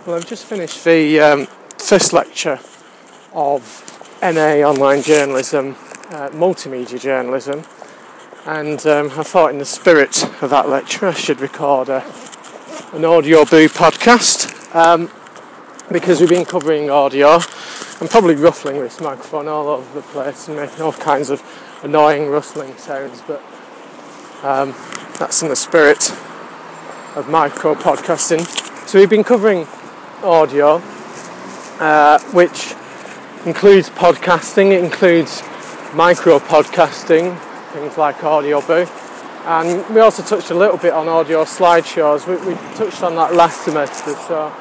Well, I've just finished the first lecture of MA Online Journalism, Multimedia Journalism, and I thought in the spirit of that lecture I should record an Audioboo podcast, because we've been covering audio. I'm probably ruffling this microphone all over the place and making all kinds of annoying rustling sounds, but that's in the spirit of micro podcasting. So we've been covering audio, which includes podcasting, it includes micro podcasting, things like Audioboo, and we also touched a little bit on audio slideshows. We touched on that last semester, so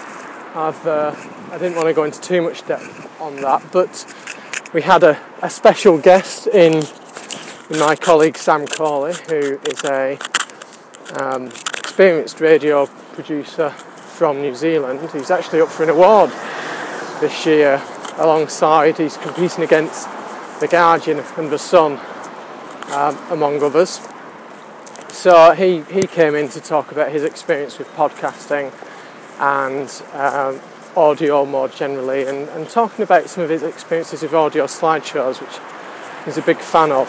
I didn't want to go into too much depth on that, but we had a special guest in my colleague Sam Cawley, who is a experienced radio producer from New Zealand. He's actually up for an award this year alongside, he's competing against The Guardian and The Sun, among others. So he came in to talk about his experience with podcasting and audio more generally, and talking about some of his experiences with audio slideshows, which he's a big fan of.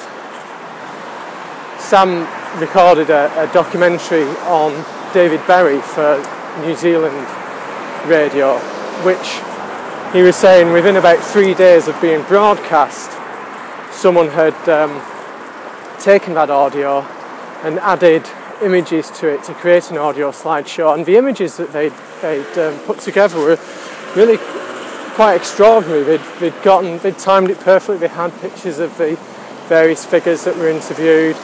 Sam recorded a documentary on David Berry for New Zealand radio, which he was saying within about 3 days of being broadcast, someone had taken that audio and added images to it to create an audio slideshow, and the images that they'd put together were really quite extraordinary. They'd timed it perfectly. They had pictures of the various figures that were interviewed,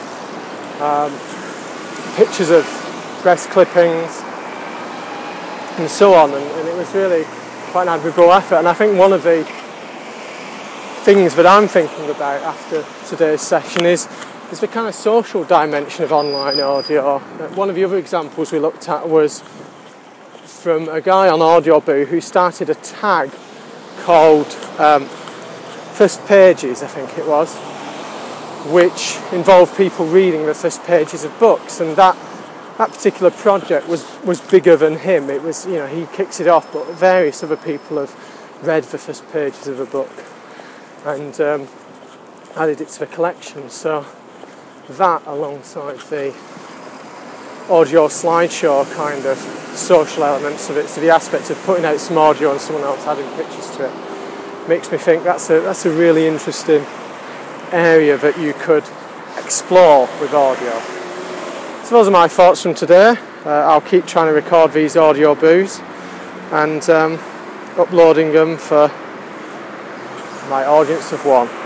pictures of press clippings and so on, and it was really quite an admirable effort. And I think one of the things that I'm thinking about after today's session is the kind of social dimension of online audio. One of the other examples we looked at was from a guy on Audioboo who started a tag called First Pages, I think it was, which involved people reading the first pages of books, and that particular project was bigger than him. It was, he kicks it off, but various other people have read the first pages of a book and added it to the collection. So that, alongside the audio slideshow kind of social elements of it, so the aspect of putting out some audio and someone else adding pictures to it, makes me think that's a really interesting area that you could explore with audio. So those are my thoughts from today. I'll keep trying to record these Audioboos and uploading them for my audience of one.